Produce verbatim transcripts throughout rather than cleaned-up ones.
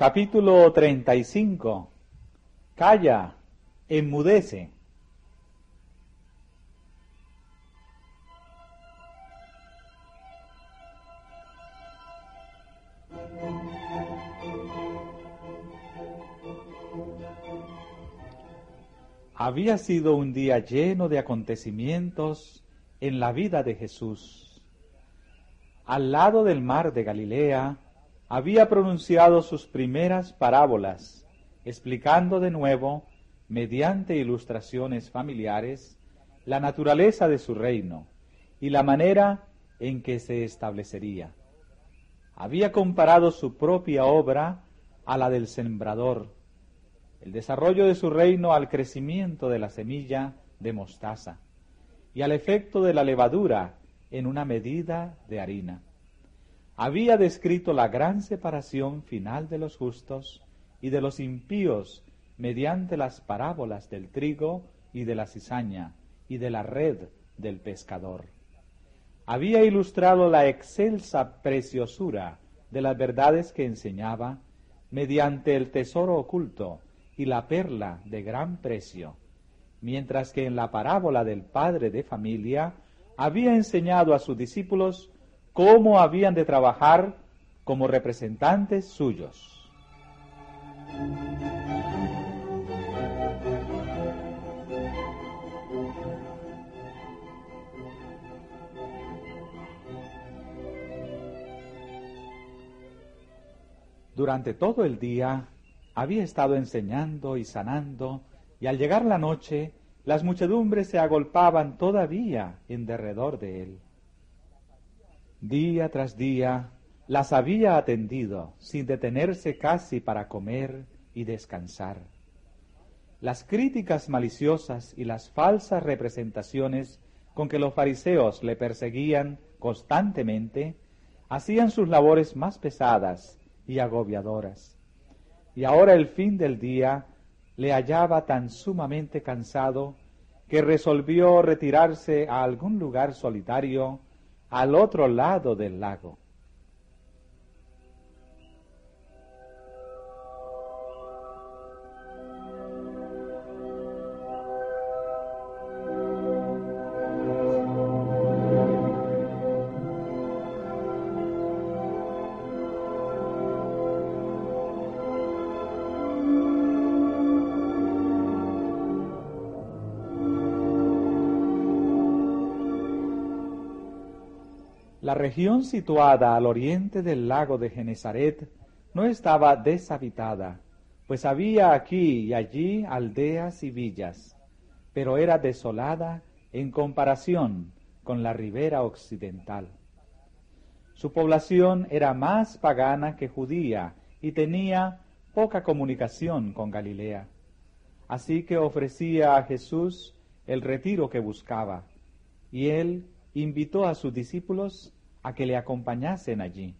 Capítulo treinta y cinco. Calla, enmudece. Había sido un día lleno de acontecimientos en la vida de Jesús. Al lado del mar de Galilea, había pronunciado sus primeras parábolas, explicando de nuevo, mediante ilustraciones familiares, la naturaleza de su reino y la manera en que se establecería. Había comparado su propia obra a la del sembrador, el desarrollo de su reino al crecimiento de la semilla de mostaza y al efecto de la levadura en una medida de harina. Había descrito la gran separación final de los justos y de los impíos mediante las parábolas del trigo y de la cizaña y de la red del pescador. Había ilustrado la excelsa preciosura de las verdades que enseñaba mediante el tesoro oculto y la perla de gran precio, mientras que en la parábola del padre de familia había enseñado a sus discípulos cómo habían de trabajar como representantes suyos. Durante todo el día había estado enseñando y sanando, y al llegar la noche, las muchedumbres se agolpaban todavía en derredor de él. Día tras día las había atendido, sin detenerse casi para comer y descansar. Las críticas maliciosas y las falsas representaciones con que los fariseos le perseguían constantemente hacían sus labores más pesadas y agobiadoras. Y ahora el fin del día le hallaba tan sumamente cansado que resolvió retirarse a algún lugar solitario al otro lado del lago. La región situada al oriente del lago de Genesaret no estaba deshabitada, pues había aquí y allí aldeas y villas, pero era desolada en comparación con la ribera occidental. Su población era más pagana que judía y tenía poca comunicación con Galilea. Así que ofrecía a Jesús el retiro que buscaba, y él invitó a sus discípulos a que le acompañasen allí.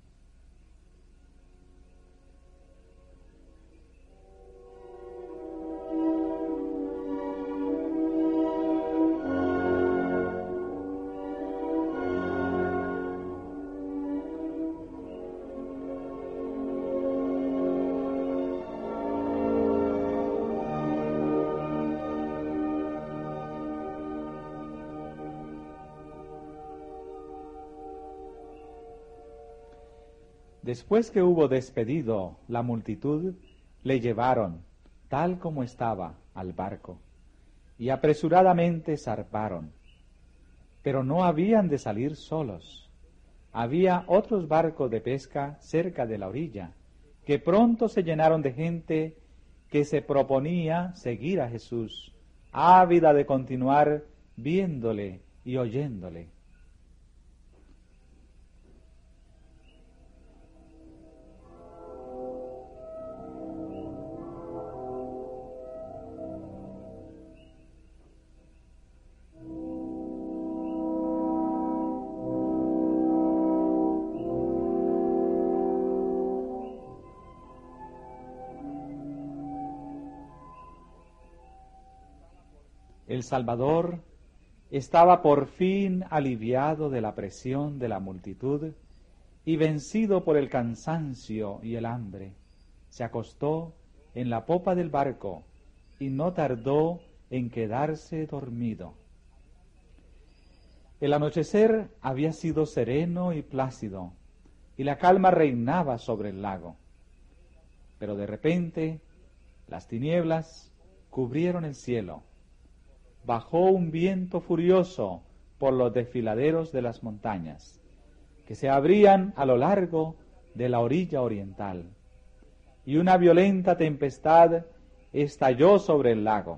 Después que hubo despedido la multitud, le llevaron, tal como estaba, al barco, y apresuradamente zarparon. Pero no habían de salir solos. Había otros barcos de pesca cerca de la orilla, que pronto se llenaron de gente que se proponía seguir a Jesús, ávida de continuar viéndole y oyéndole. El Salvador estaba por fin aliviado de la presión de la multitud y vencido por el cansancio y el hambre. se acostó en la popa del barco y no tardó en quedarse dormido. El anochecer había sido sereno y plácido, y la calma reinaba sobre el lago. Pero de repente las tinieblas cubrieron el cielo. Bajó un viento furioso por los desfiladeros de las montañas, que se abrían a lo largo de la orilla oriental, y una violenta tempestad estalló sobre el lago.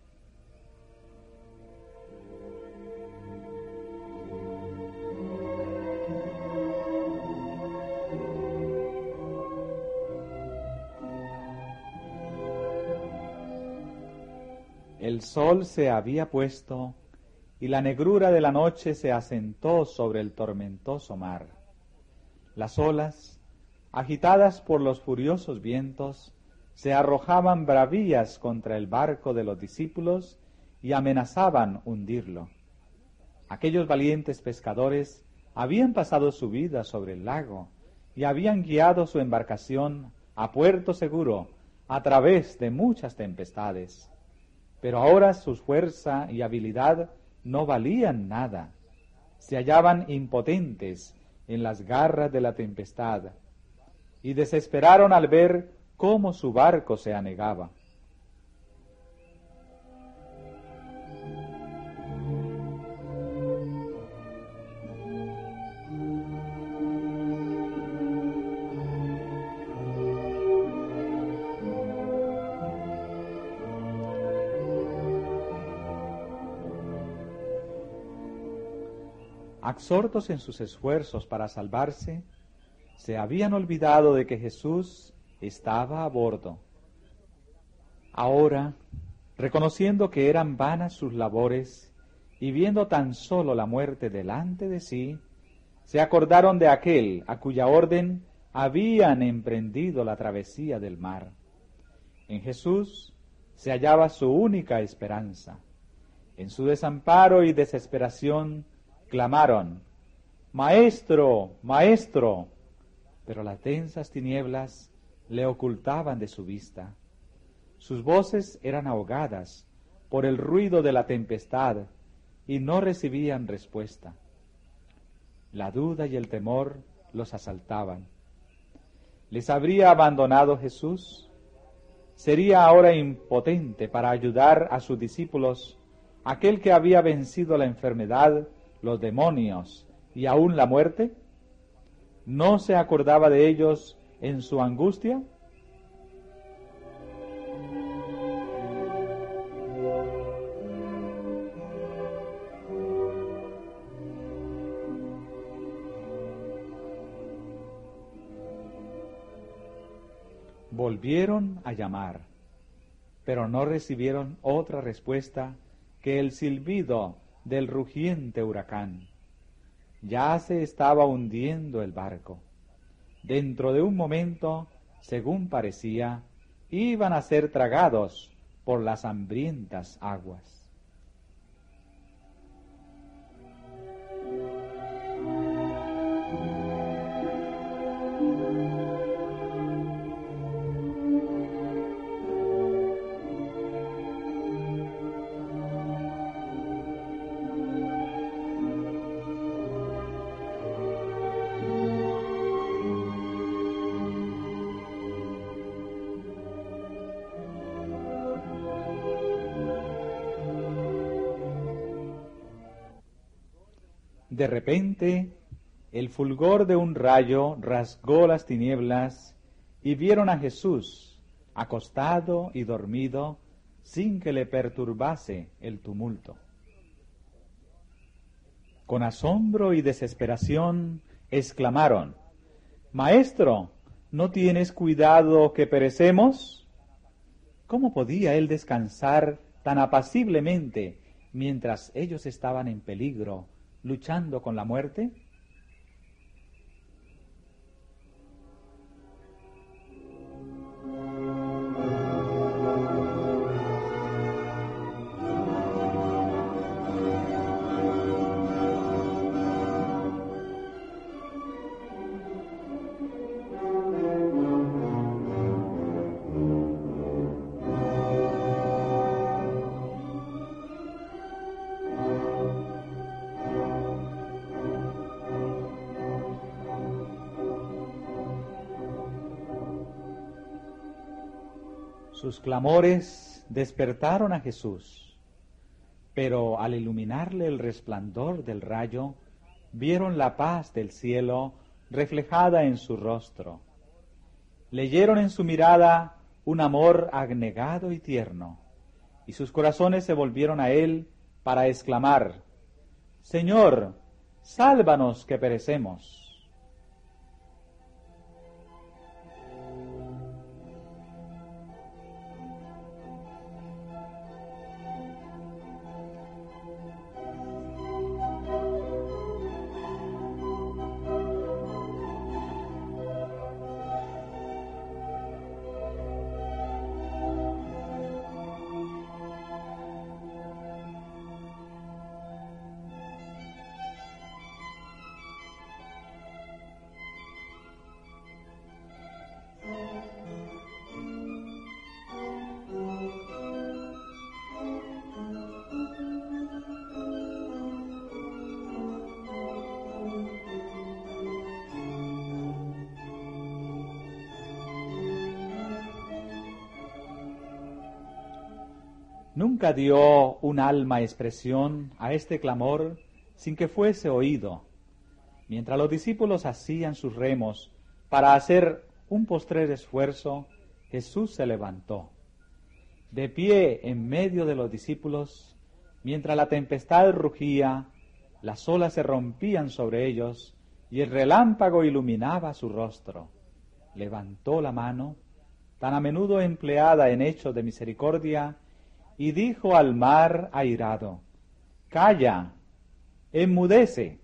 El sol se había puesto y la negrura de la noche se asentó sobre el tormentoso mar. Las olas, agitadas por los furiosos vientos, se arrojaban bravías contra el barco de los discípulos y amenazaban hundirlo. Aquellos valientes pescadores habían pasado su vida sobre el lago y habían guiado su embarcación a puerto seguro a través de muchas tempestades. Pero ahora su fuerza y habilidad no valían nada. Se hallaban impotentes en las garras de la tempestad y desesperaron al ver cómo su barco se anegaba. Absortos en sus esfuerzos para salvarse, se habían olvidado de que Jesús estaba a bordo. Ahora, reconociendo que eran vanas sus labores y viendo tan solo la muerte delante de sí, se acordaron de aquel a cuya orden habían emprendido la travesía del mar. En Jesús se hallaba su única esperanza. En su desamparo y desesperación clamaron: «Maestro, maestro», pero las densas tinieblas le ocultaban de su vista. Sus voces eran ahogadas por el ruido de la tempestad y no recibían respuesta. La duda y el temor los asaltaban. ¿Les habría abandonado Jesús? ¿Sería ahora impotente para ayudar a sus discípulos, aquel que había vencido la enfermedad, los demonios y aún la muerte? ¿No se acordaba de ellos en su angustia? Volvieron a llamar, pero no recibieron otra respuesta que el silbido del rugiente huracán. Ya se estaba hundiendo el barco. Dentro de un momento, según parecía, iban a ser tragados por las hambrientas aguas. De repente, el fulgor de un rayo rasgó las tinieblas y vieron a Jesús acostado y dormido sin que le perturbase el tumulto. Con asombro y desesperación exclamaron: «Maestro, ¿no tienes cuidado que perecemos?». ¿Cómo podía él descansar tan apaciblemente mientras ellos estaban en peligro, luchando con la muerte? Sus clamores despertaron a Jesús, pero al iluminarle el resplandor del rayo, vieron la paz del cielo reflejada en su rostro. Leyeron en su mirada un amor abnegado y tierno, y sus corazones se volvieron a él para exclamar: Señor, sálvanos que perecemos. Nunca dio un alma expresión a este clamor sin que fuese oído. Mientras los discípulos hacían sus remos para hacer un postrer esfuerzo, Jesús se levantó. De pie en medio de los discípulos, mientras la tempestad rugía, las olas se rompían sobre ellos y el relámpago iluminaba su rostro. Levantó la mano, tan a menudo empleada en hechos de misericordia, y dijo al mar airado: Calla, enmudece.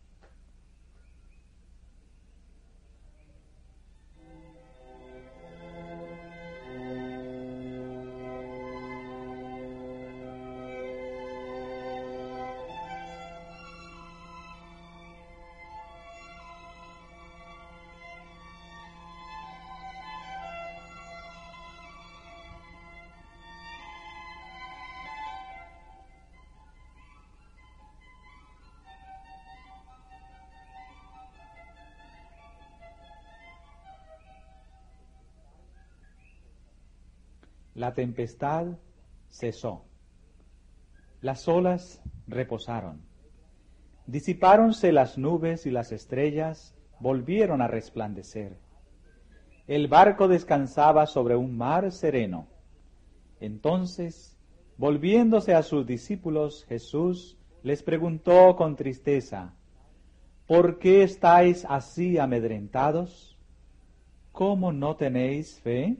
La tempestad cesó. Las olas reposaron. Disipáronse las nubes y las estrellas volvieron a resplandecer. El barco descansaba sobre un mar sereno. Entonces, volviéndose a sus discípulos, Jesús les preguntó con tristeza: ¿Por qué estáis así amedrentados? ¿Cómo no tenéis fe?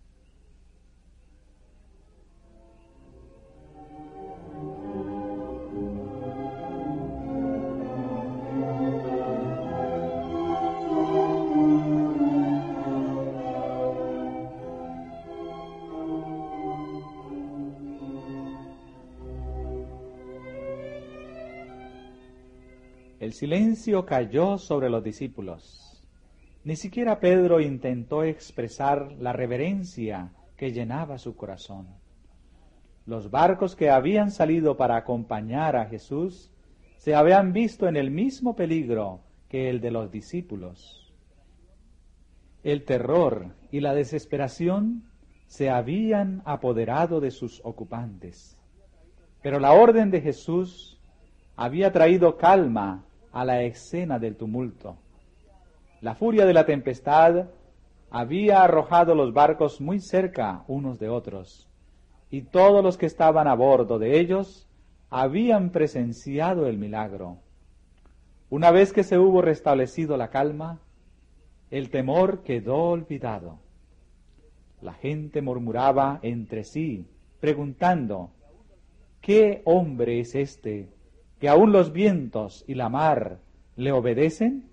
El silencio cayó sobre los discípulos. Ni siquiera Pedro intentó expresar la reverencia que llenaba su corazón. Los barcos que habían salido para acompañar a Jesús se habían visto en el mismo peligro que el de los discípulos. El terror y la desesperación se habían apoderado de sus ocupantes. Pero la orden de Jesús había traído calma a la escena del tumulto. La furia de la tempestad había arrojado los barcos muy cerca unos de otros, y todos los que estaban a bordo de ellos habían presenciado el milagro. Una vez que se hubo restablecido la calma, el temor quedó olvidado. La gente murmuraba entre sí, preguntando: ¿qué hombre es este que aún los vientos y la mar le obedecen?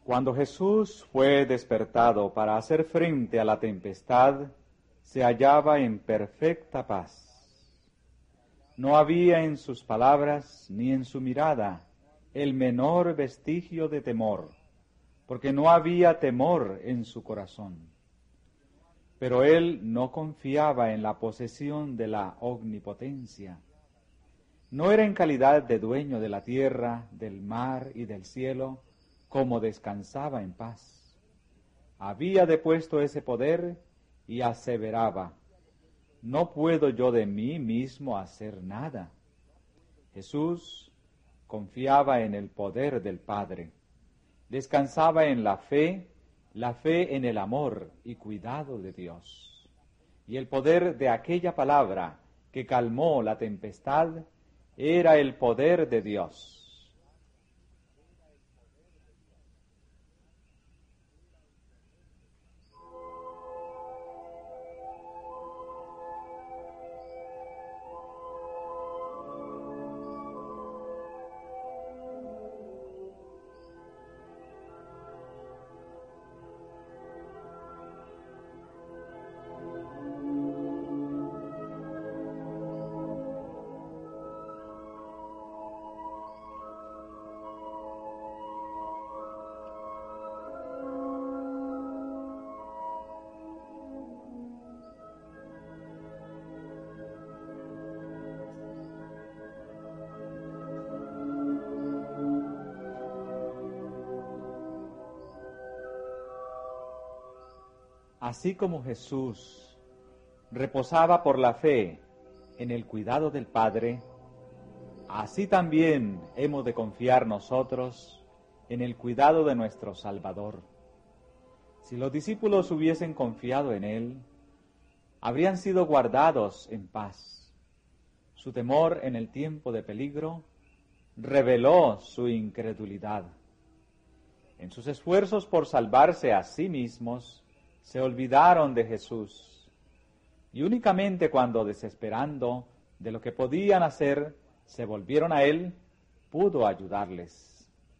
Cuando Jesús fue despertado para hacer frente a la tempestad, se hallaba en perfecta paz. No había en sus palabras ni en su mirada el menor vestigio de temor, porque no había temor en su corazón. Pero él no confiaba en la posesión de la omnipotencia. No era en calidad de dueño de la tierra, del mar y del cielo, como descansaba en paz. Había depuesto ese poder y aseveraba: no puedo yo de mí mismo hacer nada. Jesús confiaba en el poder del Padre. Descansaba en la fe, la fe en el amor y cuidado de Dios. Y el poder de aquella palabra que calmó la tempestad era el poder de Dios. Así como Jesús reposaba por la fe en el cuidado del Padre, así también hemos de confiar nosotros en el cuidado de nuestro Salvador. Si los discípulos hubiesen confiado en Él, habrían sido guardados en paz. Su temor en el tiempo de peligro reveló su incredulidad. En sus esfuerzos por salvarse a sí mismos, se olvidaron de Jesús, y únicamente cuando, desesperando de lo que podían hacer, se volvieron a Él, pudo ayudarles.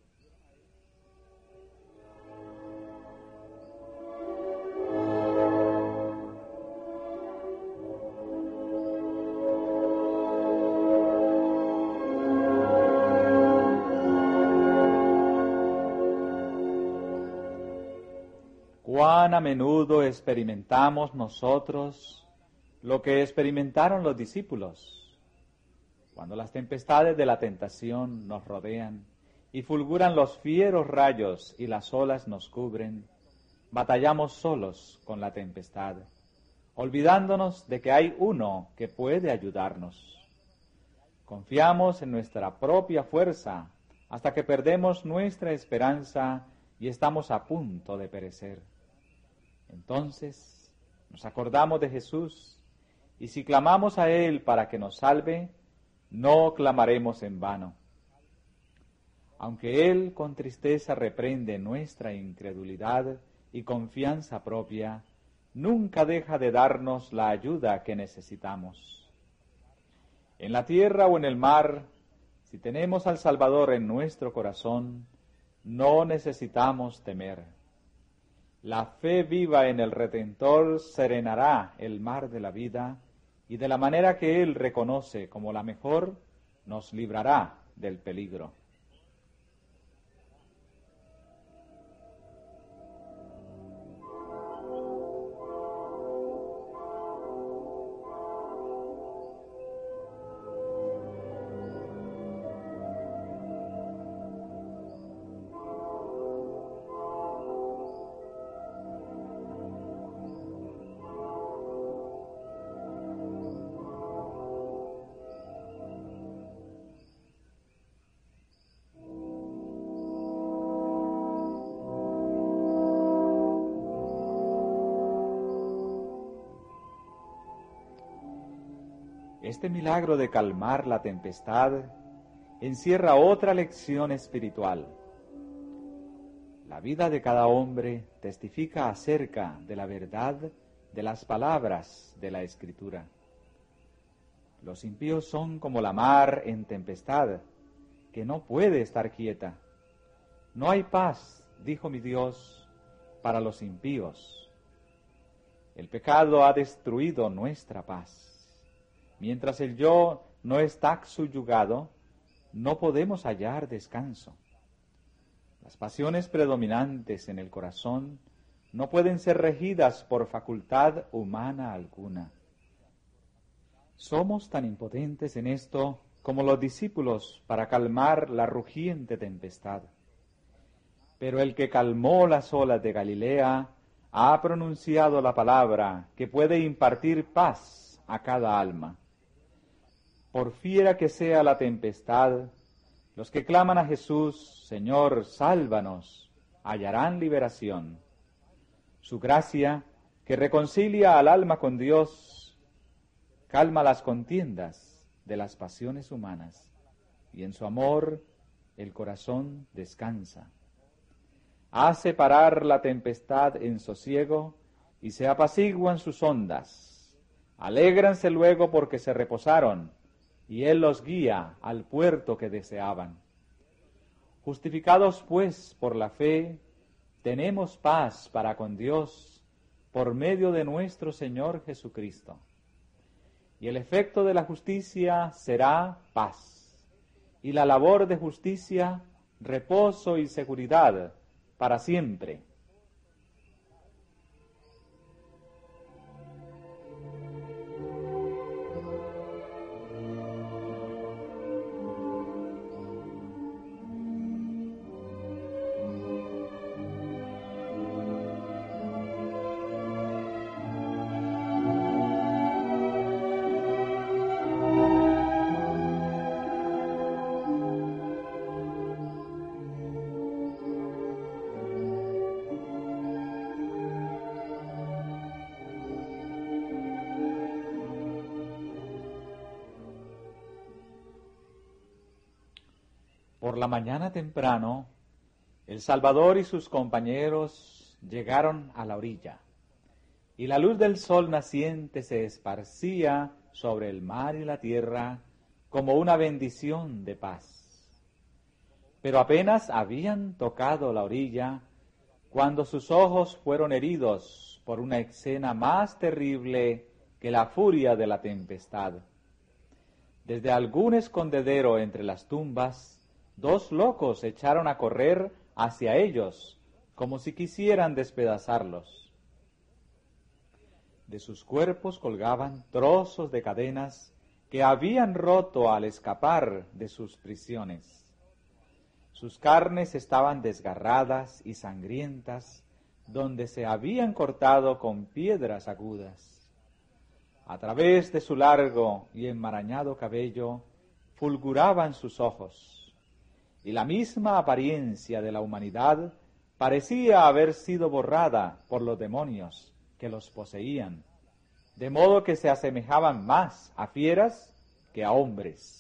Cuán a menudo experimentamos nosotros lo que experimentaron los discípulos. Cuando las tempestades de la tentación nos rodean y fulguran los fieros rayos y las olas nos cubren, batallamos solos con la tempestad, olvidándonos de que hay uno que puede ayudarnos. Confiamos en nuestra propia fuerza hasta que perdemos nuestra esperanza y estamos a punto de perecer. Entonces nos acordamos de Jesús, y si clamamos a Él para que nos salve, no clamaremos en vano. Aunque Él con tristeza reprende nuestra incredulidad y confianza propia, nunca deja de darnos la ayuda que necesitamos. En la tierra o en el mar, si tenemos al Salvador en nuestro corazón, no necesitamos temer. La fe viva en el Redentor serenará el mar de la vida, y de la manera que Él reconoce como la mejor, nos librará del peligro. Este milagro de calmar la tempestad encierra otra lección espiritual. La vida de cada hombre testifica acerca de la verdad de las palabras de la Escritura. Los impíos son como la mar en tempestad, que no puede estar quieta. No hay paz dijo mi Dios, para los impíos. El pecado ha destruido nuestra paz. Mientras el yo no está subyugado, no podemos hallar descanso. Las pasiones predominantes en el corazón no pueden ser regidas por facultad humana alguna. Somos tan impotentes en esto como los discípulos para calmar la rugiente tempestad. Pero el que calmó las olas de Galilea ha pronunciado la palabra que puede impartir paz a cada alma. Por fiera que sea la tempestad, los que claman a Jesús, Señor, sálvanos, hallarán liberación. Su gracia, que reconcilia al alma con Dios, calma las contiendas de las pasiones humanas, y en su amor el corazón descansa. Hace parar la tempestad en sosiego, y se apaciguan sus ondas. Alégranse luego porque se reposaron, y Él los guía al puerto que deseaban. Justificados pues por la fe, tenemos paz para con Dios por medio de nuestro Señor Jesucristo. Y el efecto de la justicia será paz, y la labor de justicia, reposo y seguridad para siempre. Por la mañana temprano, el Salvador y sus compañeros llegaron a la orilla, y la luz del sol naciente se esparcía sobre el mar y la tierra como una bendición de paz. Pero apenas habían tocado la orilla, cuando sus ojos fueron heridos por una escena más terrible que la furia de la tempestad. Desde algún escondedero entre las tumbas, dos locos echaron a correr hacia ellos, como si quisieran despedazarlos. De sus cuerpos colgaban trozos de cadenas que habían roto al escapar de sus prisiones. Sus carnes estaban desgarradas y sangrientas, donde se habían cortado con piedras agudas. A través de su largo y enmarañado cabello fulguraban sus ojos, y la misma apariencia de la humanidad parecía haber sido borrada por los demonios que los poseían, de modo que se asemejaban más a fieras que a hombres.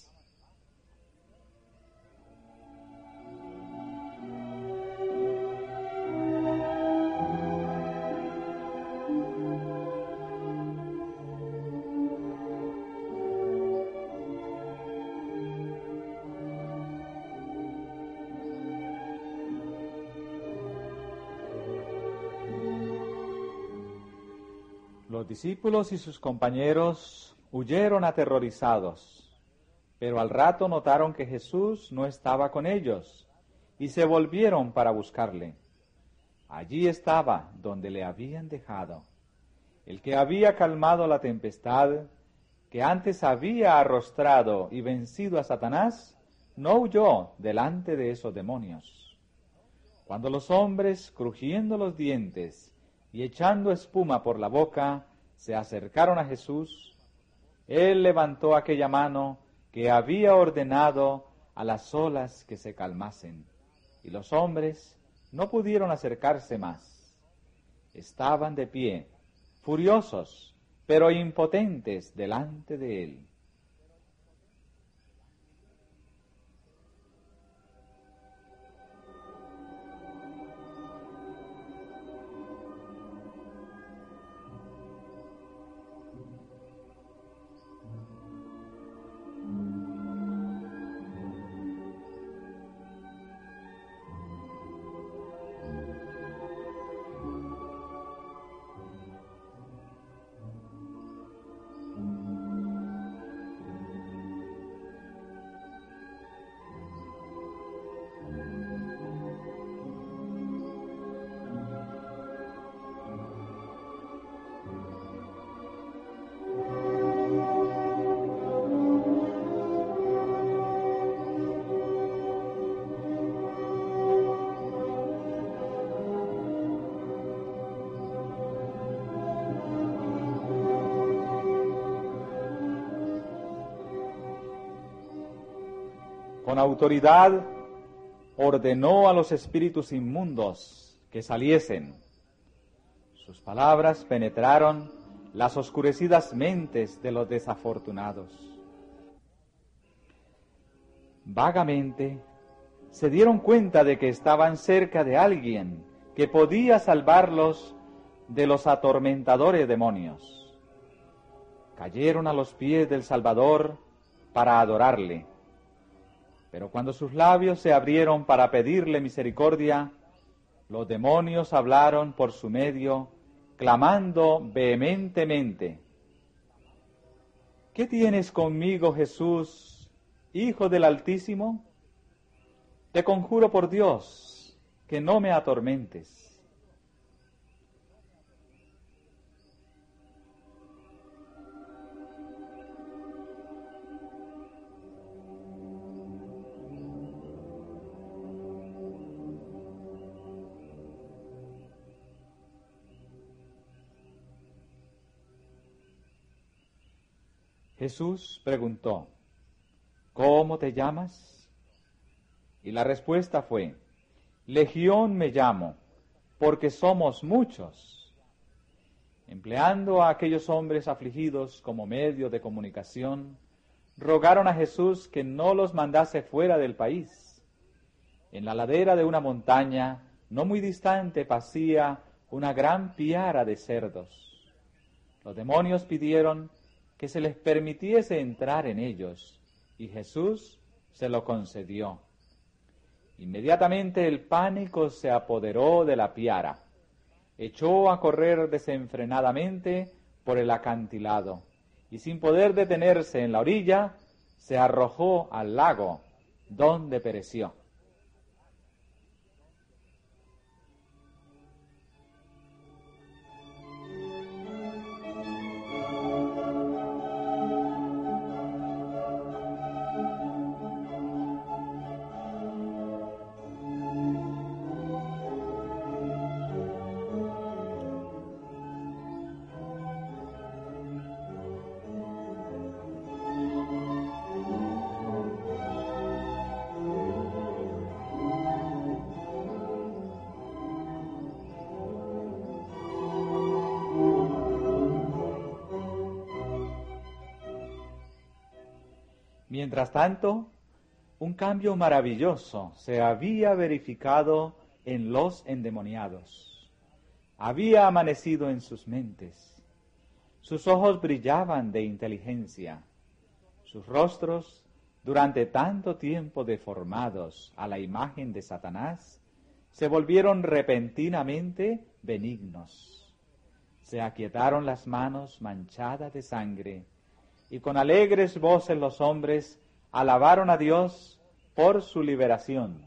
Los discípulos y sus compañeros huyeron aterrorizados, pero al rato notaron que Jesús no estaba con ellos y se volvieron para buscarle. Allí estaba donde le habían dejado, el que había calmado la tempestad, que antes había arrostrado y vencido a Satanás, no huyó delante de esos demonios. Cuando los hombres, crujiendo los dientes y echando espuma por la boca, se acercaron a Jesús, Él levantó aquella mano que había ordenado a las olas que se calmasen, y los hombres no pudieron acercarse más. Estaban de pie, furiosos, pero impotentes delante de Él. con autoridad ordenó a los espíritus inmundos que saliesen. Sus palabras penetraron las oscurecidas mentes de los desafortunados. Vagamente se dieron cuenta de que estaban cerca de alguien que podía salvarlos de los atormentadores demonios. Cayeron a los pies del Salvador para adorarle. Pero cuando sus labios se abrieron para pedirle misericordia, los demonios hablaron por su medio, clamando vehementemente: ¿Qué tienes conmigo, Jesús, Hijo del Altísimo? Te conjuro por Dios que no me atormentes. Jesús preguntó: ¿Cómo te llamas? Y la respuesta fue: Legión me llamo, porque somos muchos. Empleando a aquellos hombres afligidos como medio de comunicación, rogaron a Jesús que no los mandase fuera del país. En la ladera de una montaña, no muy distante, pacía una gran piara de cerdos. Los demonios pidieron que se les permitiese entrar en ellos, y Jesús se lo concedió. Inmediatamente el pánico se apoderó de la piara. Echó a correr desenfrenadamente por el acantilado, y sin poder detenerse en la orilla, se arrojó al lago, donde pereció. Mientras tanto, un cambio maravilloso se había verificado en los endemoniados. Había amanecido en sus mentes. Sus ojos brillaban de inteligencia. Sus rostros, durante tanto tiempo deformados a la imagen de Satanás, se volvieron repentinamente benignos. Se aquietaron las manos manchadas de sangre, y con alegres voces los hombres alabaron a Dios por su liberación.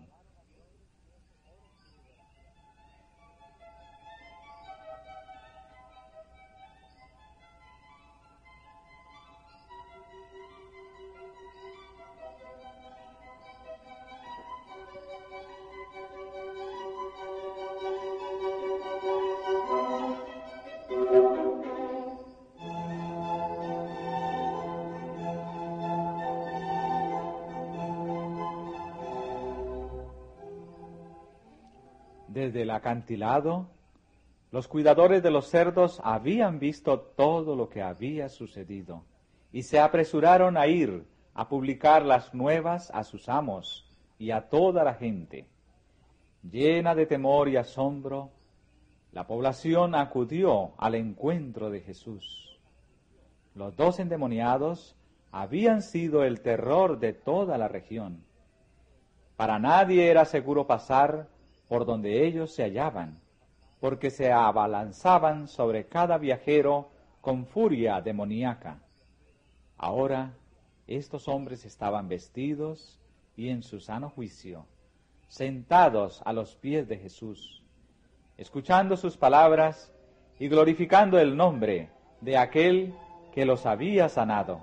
Desde el acantilado, los cuidadores de los cerdos habían visto todo lo que había sucedido y se apresuraron a ir a publicar las nuevas a sus amos y a toda la gente. Llena de temor y asombro, la población acudió al encuentro de Jesús. Los dos endemoniados habían sido el terror de toda la región. Para nadie era seguro pasar por donde ellos se hallaban, porque se abalanzaban sobre cada viajero con furia demoníaca. Ahora estos hombres estaban vestidos y en su sano juicio, sentados a los pies de Jesús, escuchando sus palabras y glorificando el nombre de aquel que los había sanado.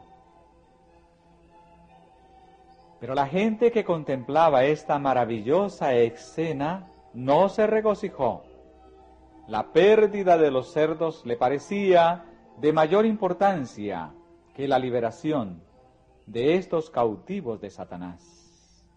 Pero la gente que contemplaba esta maravillosa escena no se regocijó. La pérdida de los cerdos le parecía de mayor importancia que la liberación de estos cautivos de Satanás.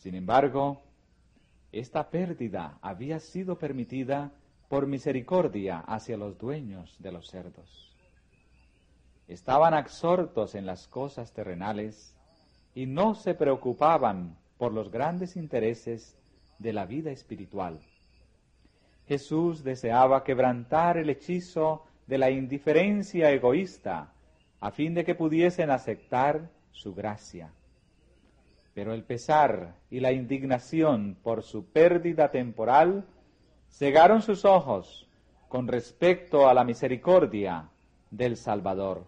Sin embargo, esta pérdida había sido permitida por misericordia hacia los dueños de los cerdos. Estaban absortos en las cosas terrenales y no se preocupaban por los grandes intereses de la vida espiritual. Jesús deseaba quebrantar el hechizo de la indiferencia egoísta a fin de que pudiesen aceptar su gracia. Pero el pesar y la indignación por su pérdida temporal cegaron sus ojos con respecto a la misericordia del Salvador.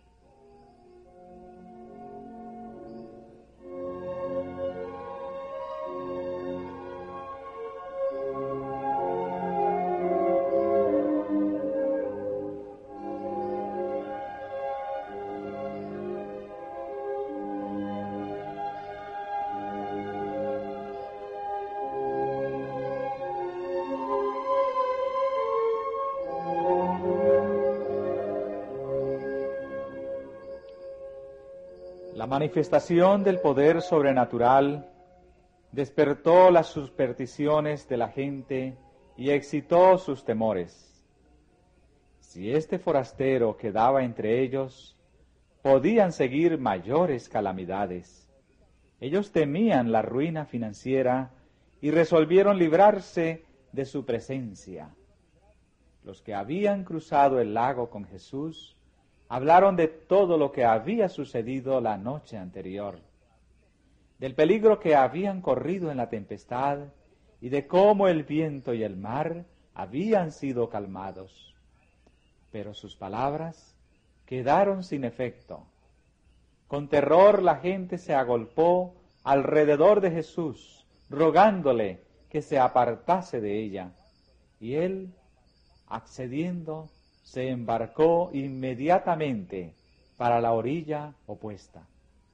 La manifestación del poder sobrenatural despertó las supersticiones de la gente y excitó sus temores. Si este forastero quedaba entre ellos, podían seguir mayores calamidades. Ellos temían la ruina financiera y resolvieron librarse de su presencia. Los que habían cruzado el lago con Jesús hablaron de todo lo que había sucedido la noche anterior, del peligro que habían corrido en la tempestad y de cómo el viento y el mar habían sido calmados. Pero sus palabras quedaron sin efecto. Con terror la gente se agolpó alrededor de Jesús, rogándole que se apartase de ella, y él, accediendo, se embarcó inmediatamente para la orilla opuesta.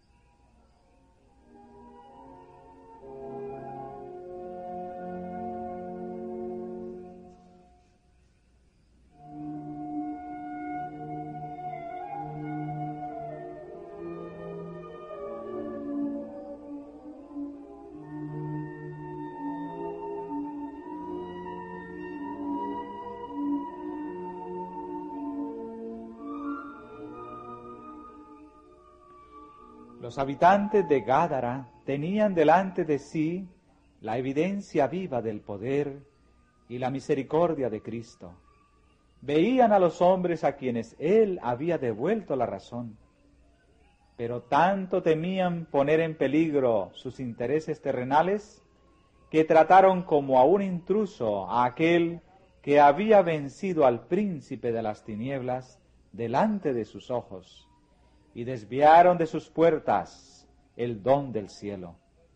Los habitantes de Gádara tenían delante de sí la evidencia viva del poder y la misericordia de Cristo. Veían a los hombres a quienes Él había devuelto la razón, pero tanto temían poner en peligro sus intereses terrenales que trataron como a un intruso a aquel que había vencido al príncipe de las tinieblas delante de sus ojos, y desviaron de sus puertas el don del cielo.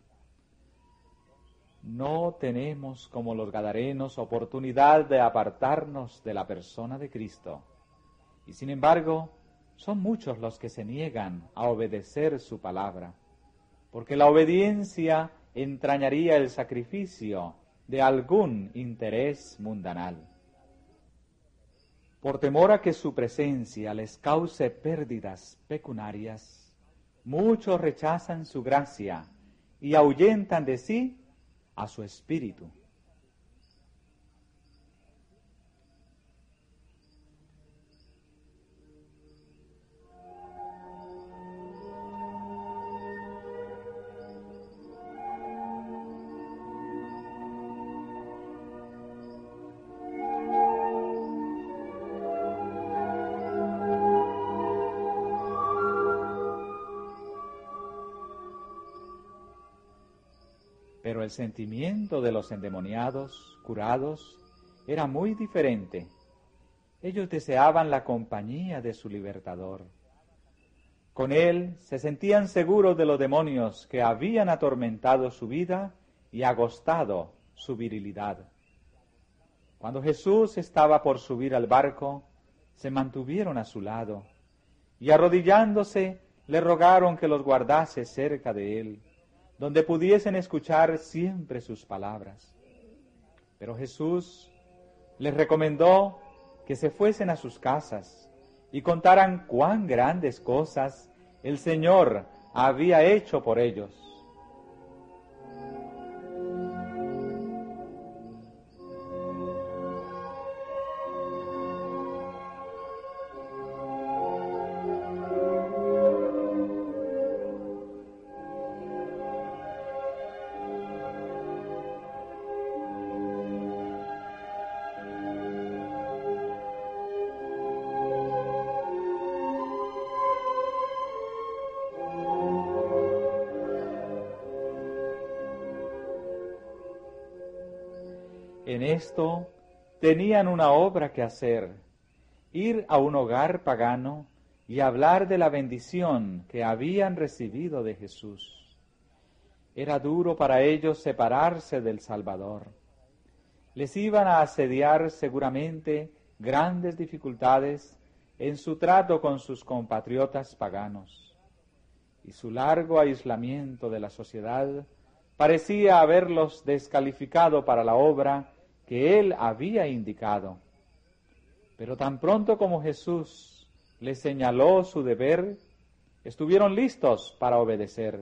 No tenemos, como los gadarenos, oportunidad de apartarnos de la persona de Cristo, y sin embargo, son muchos los que se niegan a obedecer su palabra, porque la obediencia entrañaría el sacrificio de algún interés mundanal. Por temor a que su presencia les cause pérdidas pecuniarias, muchos rechazan su gracia y ahuyentan de sí a su espíritu. Pero el sentimiento de los endemoniados, curados, era muy diferente. Ellos deseaban la compañía de su libertador. Con él se sentían seguros de los demonios que habían atormentado su vida y agostado su virilidad. Cuando Jesús estaba por subir al barco, se mantuvieron a su lado y arrodillándose le rogaron que los guardase cerca de él, donde pudiesen escuchar siempre sus palabras. Pero Jesús les recomendó que se fuesen a sus casas y contaran cuán grandes cosas el Señor había hecho por ellos. En esto tenían una obra que hacer, ir a un hogar pagano y hablar de la bendición que habían recibido de Jesús. Era duro para ellos separarse del Salvador. Les iban a asediar seguramente grandes dificultades en su trato con sus compatriotas paganos, y su largo aislamiento de la sociedad parecía haberlos descalificado para la obra que él había indicado. Pero tan pronto como Jesús les señaló su deber, estuvieron listos para obedecer.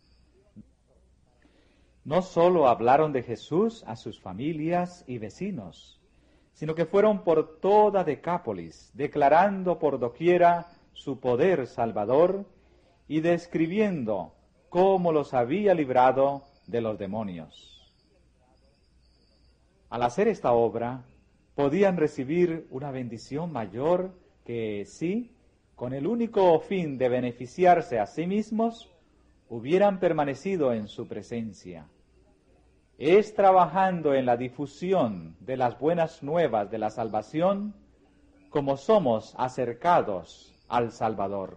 No solo hablaron de Jesús a sus familias y vecinos, sino que fueron por toda Decápolis, declarando por doquiera su poder salvador y describiendo cómo los había librado de los demonios. Al hacer esta obra, podían recibir una bendición mayor que si, con el único fin de beneficiarse a sí mismos, hubieran permanecido en su presencia. Es trabajando en la difusión de las buenas nuevas de la salvación como somos acercados al Salvador.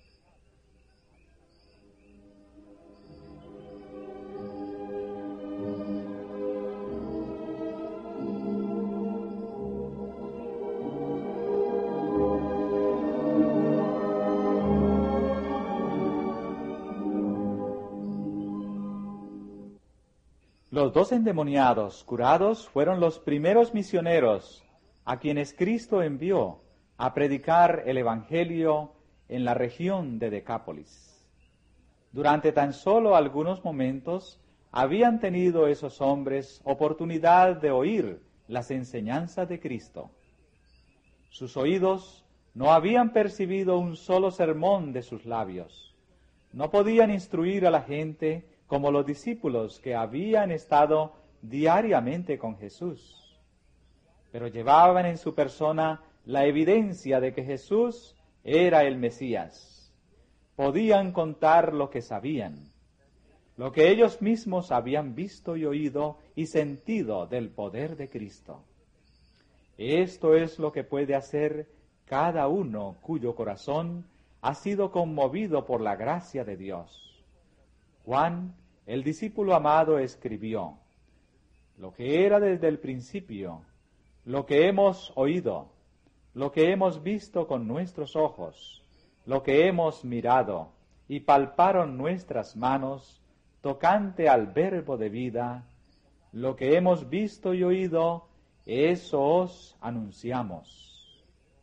Los dos endemoniados curados fueron los primeros misioneros a quienes Cristo envió a predicar el Evangelio en la región de Decápolis. Durante tan solo algunos momentos habían tenido esos hombres oportunidad de oír las enseñanzas de Cristo. Sus oídos no habían percibido un solo sermón de sus labios. No podían instruir a la gente como los discípulos que habían estado diariamente con Jesús, pero llevaban en su persona la evidencia de que Jesús era el Mesías. Podían contar lo que sabían, lo que ellos mismos habían visto y oído y sentido del poder de Cristo. Esto es lo que puede hacer cada uno cuyo corazón ha sido conmovido por la gracia de Dios. Juan, el discípulo amado, escribió: lo que era desde el principio, lo que hemos oído, lo que hemos visto con nuestros ojos, lo que hemos mirado y palparon nuestras manos, tocante al verbo de vida, lo que hemos visto y oído, eso os anunciamos.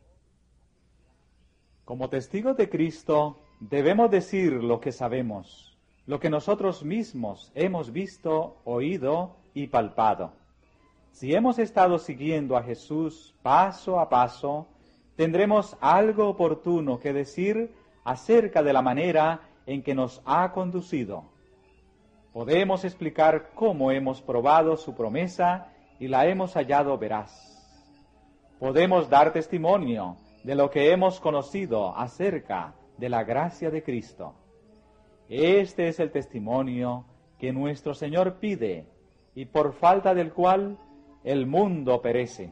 Como testigos de Cristo, debemos decir lo que sabemos, lo que nosotros mismos hemos visto, oído y palpado. Si hemos estado siguiendo a Jesús paso a paso, tendremos algo oportuno que decir acerca de la manera en que nos ha conducido. Podemos explicar cómo hemos probado su promesa y la hemos hallado veraz. Podemos dar testimonio de lo que hemos conocido acerca de la gracia de Cristo. Este es el testimonio que nuestro Señor pide y por falta del cual el mundo perece.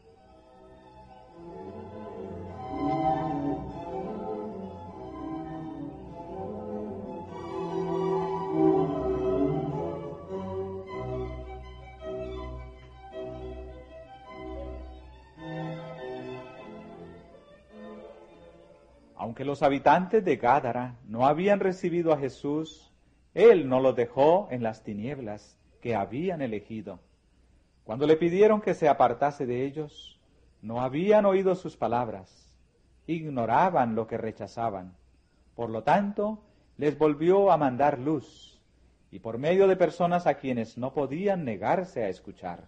Aunque los habitantes de Gádara no habían recibido a Jesús, Él no los dejó en las tinieblas que habían elegido. Cuando le pidieron que se apartase de ellos, no habían oído sus palabras, ignoraban lo que rechazaban. Por lo tanto, les volvió a mandar luz, y por medio de personas a quienes no podían negarse a escuchar.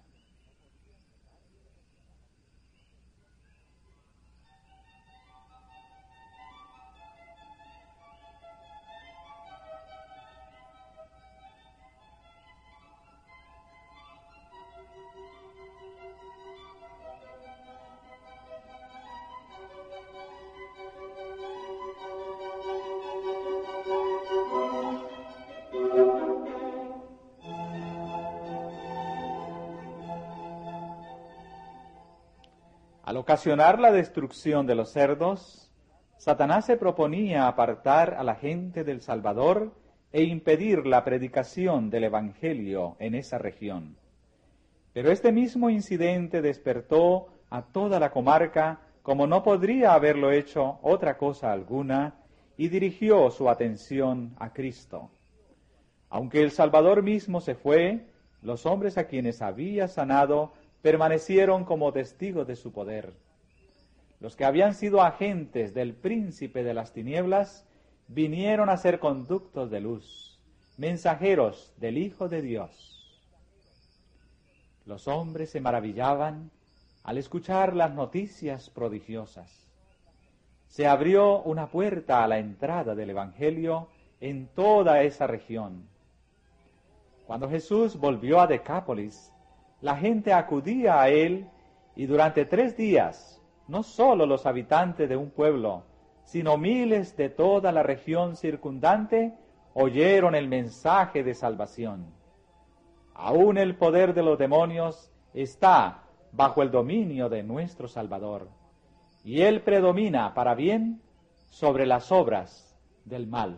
Al ocasionar la destrucción de los cerdos, Satanás se proponía apartar a la gente del Salvador e impedir la predicación del Evangelio en esa región. Pero este mismo incidente despertó a toda la comarca como no podría haberlo hecho otra cosa alguna, y dirigió su atención a Cristo. Aunque el Salvador mismo se fue, los hombres a quienes había sanado permanecieron como testigos de su poder. Los que habían sido agentes del príncipe de las tinieblas vinieron a ser conductos de luz, mensajeros del Hijo de Dios. Los hombres se maravillaban al escuchar las noticias prodigiosas. Se abrió una puerta a la entrada del Evangelio en toda esa región. Cuando Jesús volvió a Decápolis, la gente acudía a él y durante tres días, no solo los habitantes de un pueblo, sino miles de toda la región circundante oyeron el mensaje de salvación. Aún el poder de los demonios está bajo el dominio de nuestro Salvador, y Él predomina para bien sobre las obras del mal.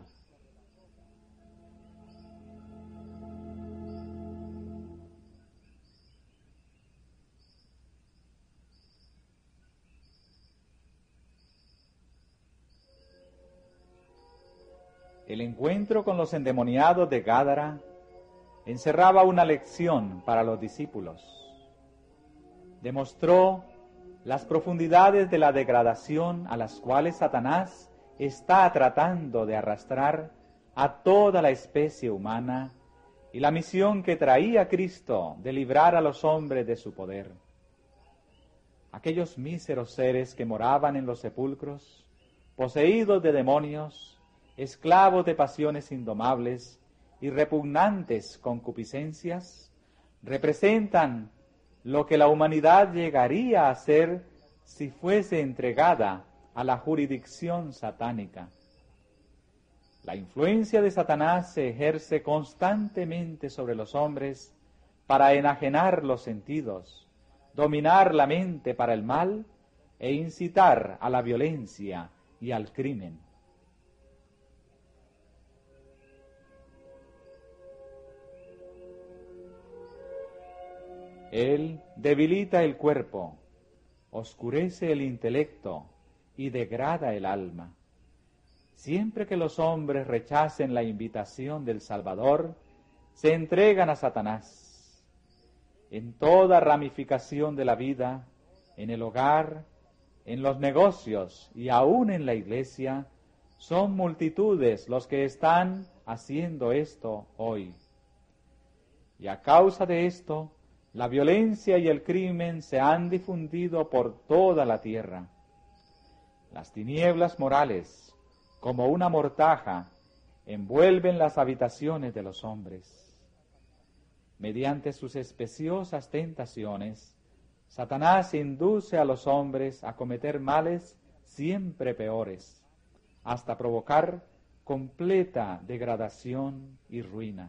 El encuentro con los endemoniados de Gádara encerraba una lección para los discípulos. Demostró las profundidades de la degradación a las cuales Satanás está tratando de arrastrar a toda la especie humana y la misión que traía Cristo de librar a los hombres de su poder. Aquellos míseros seres que moraban en los sepulcros, poseídos de demonios, esclavos de pasiones indomables y repugnantes concupiscencias, representan lo que la humanidad llegaría a ser si fuese entregada a la jurisdicción satánica. La influencia de Satanás se ejerce constantemente sobre los hombres para enajenar los sentidos, dominar la mente para el mal e incitar a la violencia y al crimen. Él debilita el cuerpo, oscurece el intelecto y degrada el alma. Siempre que los hombres rechacen la invitación del Salvador, se entregan a Satanás. En toda ramificación de la vida, en el hogar, en los negocios y aún en la iglesia, son multitudes los que están haciendo esto hoy. Y a causa de esto, la violencia y el crimen se han difundido por toda la tierra. Las tinieblas morales, como una mortaja, envuelven las habitaciones de los hombres. Mediante sus especiosas tentaciones, Satanás induce a los hombres a cometer males siempre peores, hasta provocar completa degradación y ruina.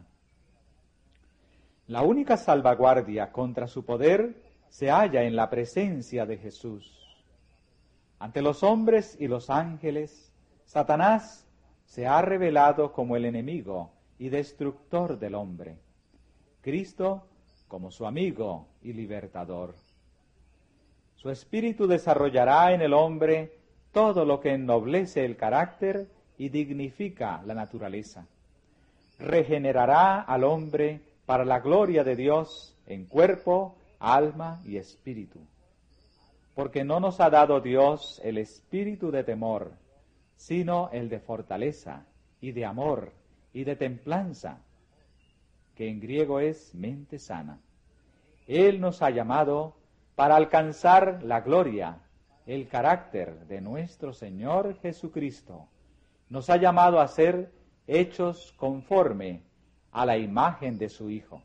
La única salvaguardia contra su poder se halla en la presencia de Jesús. Ante los hombres y los ángeles, Satanás se ha revelado como el enemigo y destructor del hombre. Cristo como su amigo y libertador. Su espíritu desarrollará en el hombre todo lo que ennoblece el carácter y dignifica la naturaleza. Regenerará al hombre para la gloria de Dios en cuerpo, alma y espíritu. Porque no nos ha dado Dios el espíritu de temor, sino el de fortaleza y de amor y de templanza, que en griego es mente sana. Él nos ha llamado para alcanzar la gloria, el carácter de nuestro Señor Jesucristo. Nos ha llamado a ser hechos conforme a la imagen de su Hijo.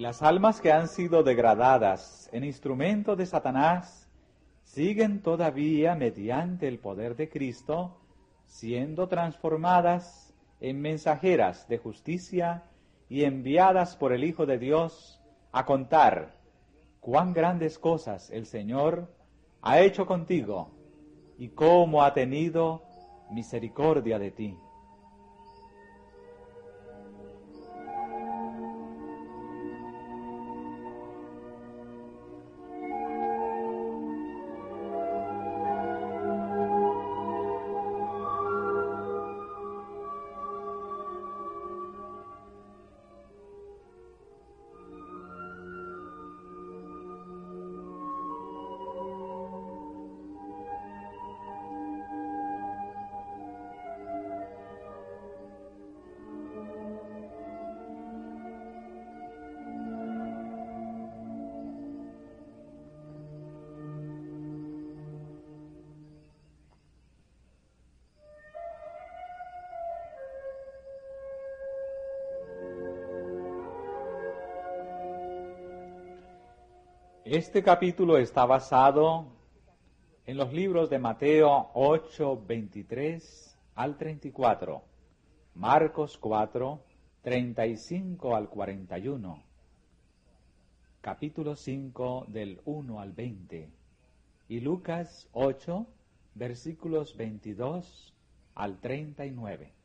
las almas que han sido degradadas en instrumentos de Satanás siguen todavía, mediante el poder de Cristo, siendo transformadas en mensajeras de justicia y enviadas por el Hijo de Dios a contar cuán grandes cosas el Señor ha hecho contigo y cómo ha tenido misericordia de ti. Este capítulo está basado en los libros de Mateo ocho, veintitrés al treinta y cuatro, Marcos cuatro, treinta y cinco al cuarenta y uno, capítulo cinco del uno al veinte y Lucas ocho, versículos veintidós al treinta y nueve.